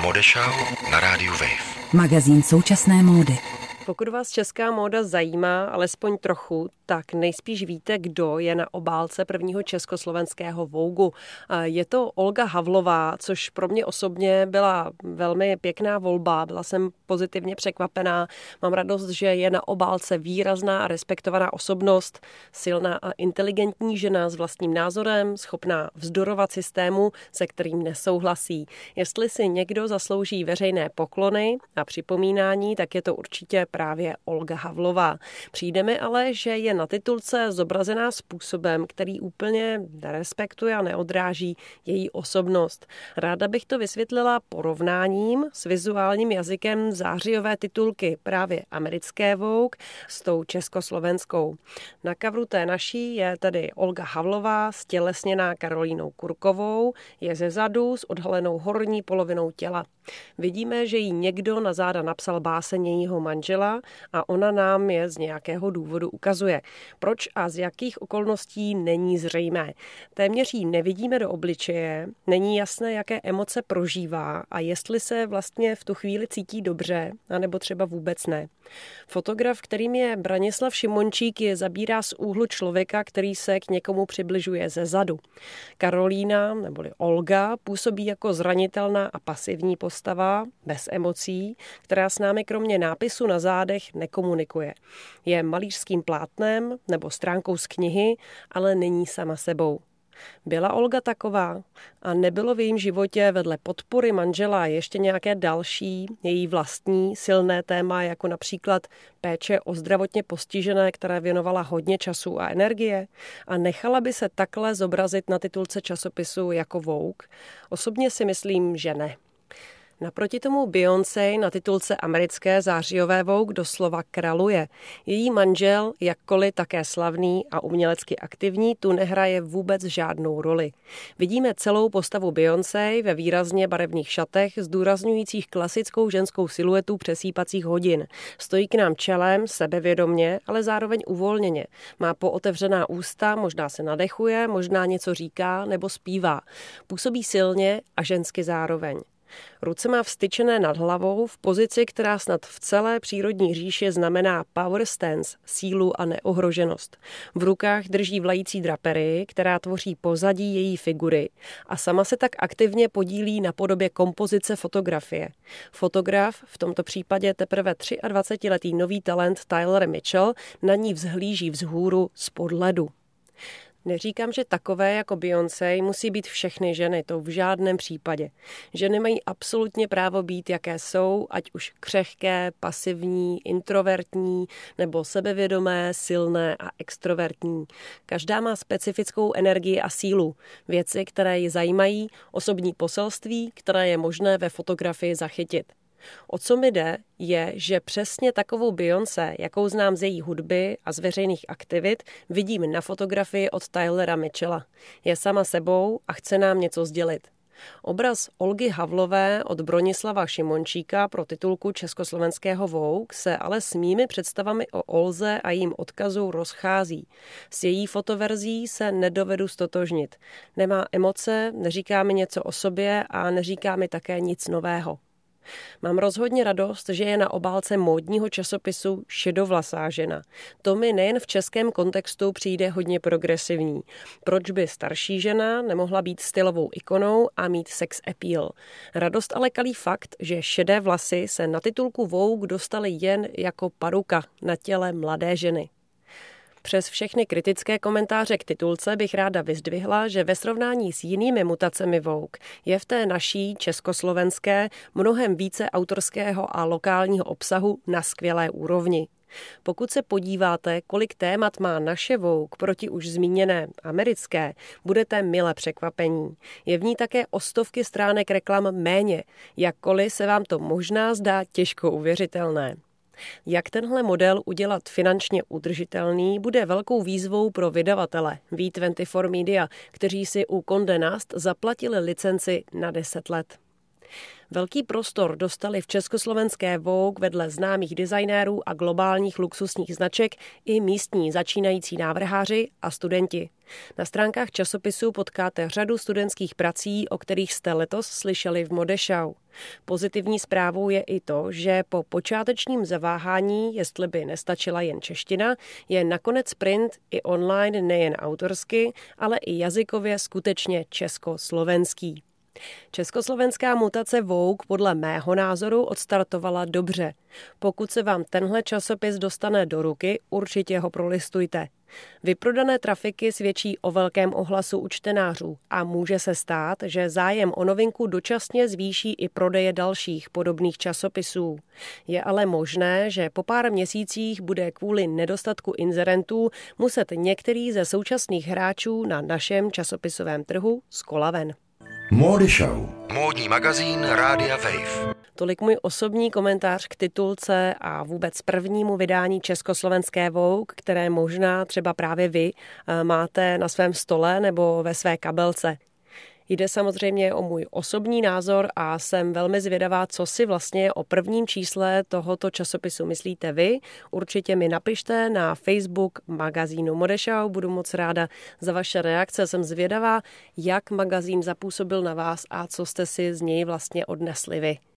Modeshow na rádiu Wave. Magazín současné módy. Pokud vás česká móda zajímá alespoň trochu, tak nejspíš víte, kdo je na obálce prvního československého Vogue. Je to Olga Havlová, což pro mě osobně byla velmi pěkná volba. Byla jsem pozitivně překvapená. Mám radost, že je na obálce výrazná a respektovaná osobnost, silná a inteligentní žena s vlastním názorem, schopná vzdorovat systému, se kterým nesouhlasí. Jestli si někdo zaslouží veřejné poklony a připomínání, tak je to určitě právě Olga Havlová. Přijde mi ale, že je na titulce zobrazená způsobem, který úplně nerespektuje a neodráží její osobnost. Ráda bych to vysvětlila porovnáním s vizuálním jazykem zářijové titulky právě americké Vogue s tou československou. Na coveru té naší je tedy Olga Havlová stělesněná Karolínou Kurkovou, je zezadu s odhalenou horní polovinou těla. Vidíme, že jí někdo na záda napsal báseň jejího manžela a ona nám je z nějakého důvodu ukazuje. Proč a z jakých okolností není zřejmé. Téměř jí nevidíme do obličeje, není jasné, jaké emoce prožívá a jestli se vlastně v tu chvíli cítí dobře, anebo třeba vůbec ne. Fotograf, kterým je Branislav Šimončík, je zabírá z úhlu člověka, který se k někomu přibližuje ze zadu. Karolína, neboli Olga, působí jako zranitelná a pasivní postava, bez emocí, která s námi kromě nápisu na zádech nekomunikuje. Je malířským plátnem nebo stránkou z knihy, ale není sama sebou. Byla Olga taková a nebylo v jejím životě vedle podpory manžela ještě nějaké další, její vlastní silné téma, jako například péče o zdravotně postižené, které věnovala hodně času a energie, a nechala by se takhle zobrazit na titulce časopisu jako Vogue? Osobně si myslím, že ne. Naproti tomu Beyoncé na titulce americké zářijové Vogue doslova kraluje. Její manžel, jakkoliv také slavný a umělecky aktivní, tu nehraje vůbec žádnou roli. Vidíme celou postavu Beyoncé ve výrazně barevných šatech, zdůrazňujících klasickou ženskou siluetu přesýpacích hodin. Stojí k nám čelem, sebevědomně, ale zároveň uvolněně. Má pootevřená ústa, možná se nadechuje, možná něco říká nebo zpívá. Působí silně a žensky zároveň. Ruce má vstyčené nad hlavou v pozici, která snad v celé přírodní říši znamená power stance, sílu a neohroženost. V rukách drží vlající draperii, která tvoří pozadí její figury a sama se tak aktivně podílí na podobě kompozice fotografie. Fotograf, v tomto případě teprve 23letý nový talent Tyler Mitchell, na ní vzhlíží vzhůru spod ledu. Neříkám, že takové jako Beyoncé musí být všechny ženy, to v žádném případě. Ženy mají absolutně právo být, jaké jsou, ať už křehké, pasivní, introvertní nebo sebevědomé, silné a extrovertní. Každá má specifickou energii a sílu, věci, které ji zajímají, osobní poselství, které je možné ve fotografii zachytit. O co mi jde, je, že přesně takovou Beyoncé, jakou znám z její hudby a z veřejných aktivit, vidím na fotografii od Tylera Mitchella. Je sama sebou a chce nám něco sdělit. Obraz Olgy Havlové od Bronislava Šimončíka pro titulku československého Vogue se ale s mými představami o Olze a jejím odkazu rozchází. S její fotoverzí se nedovedu stotožnit. Nemá emoce, neříká mi něco o sobě a neříká mi také nic nového. Mám rozhodně radost, že je na obálce módního časopisu šedovlasá žena. To mi nejen v českém kontextu přijde hodně progresivní. Proč by starší žena nemohla být stylovou ikonou a mít sex appeal? Radost ale kalí fakt, že šedé vlasy se na titulku Vogue dostaly jen jako paruka na těle mladé ženy. Přes všechny kritické komentáře k titulce bych ráda vyzdvihla, že ve srovnání s jinými mutacemi Vogue je v té naší československé mnohem více autorského a lokálního obsahu na skvělé úrovni. Pokud se podíváte, kolik témat má naše Vogue proti už zmíněné americké, budete mile překvapení. Je v ní také o stovky stránek reklam méně, jakkoliv se vám to možná zdá těžko uvěřitelné. Jak tenhle model udělat finančně udržitelný, bude velkou výzvou pro vydavatele V24 Media, kteří si u Condé Nast zaplatili licenci na 10 let. Velký prostor dostali v československé Vogue vedle známých designérů a globálních luxusních značek i místní začínající návrháři a studenti. Na stránkách časopisu potkáte řadu studentských prací, o kterých jste letos slyšeli v Modešau. Pozitivní zprávou je i to, že po počátečním zaváhání, jestli by nestačila jen čeština, je nakonec print i online nejen autorsky, ale i jazykově skutečně československý. Československá mutace Vogue podle mého názoru odstartovala dobře. Pokud se vám tenhle časopis dostane do ruky, určitě ho prolistujte. Vyprodané trafiky svědčí o velkém ohlasu u čtenářů a může se stát, že zájem o novinku dočasně zvýší i prodeje dalších podobných časopisů. Je ale možné, že po pár měsících bude kvůli nedostatku inzerentů muset některý ze současných hráčů na našem časopisovém trhu z kola ven. Modešau. Módní magazín Rádia Wave. Tolik můj osobní komentář k titulce a vůbec prvnímu vydání československé Vogue, které možná třeba právě vy máte na svém stole nebo ve své kabelce. Jde samozřejmě o můj osobní názor a jsem velmi zvědavá, co si vlastně o prvním čísle tohoto časopisu myslíte vy. Určitě mi napište na Facebook magazínu Modešau, budu moc ráda za vaše reakce. Jsem zvědavá, jak magazín zapůsobil na vás a co jste si z něj vlastně odnesli vy.